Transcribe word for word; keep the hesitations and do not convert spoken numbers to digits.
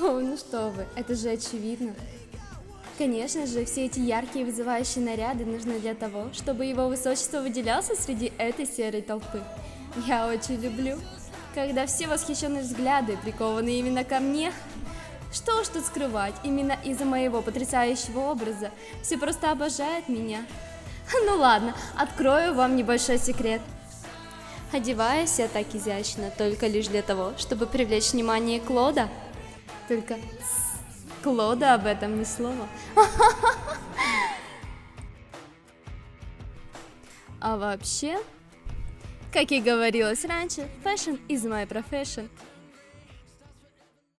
О, ну что вы, это же очевидно. Конечно же, все эти яркие вызывающие наряды нужны для того, чтобы его высочество выделялся среди этой серой толпы. Я очень люблю, когда все восхищенные взгляды прикованы именно ко мне. Что уж тут скрывать, именно из-за моего потрясающего образа все просто обожают меня. Ну ладно, открою вам небольшой секрет. Одеваюсь я так изящно только лишь для того, чтобы привлечь внимание Клода. Только с Клода об этом ни слова. А вообще, как и говорилось раньше, fashion is my profession.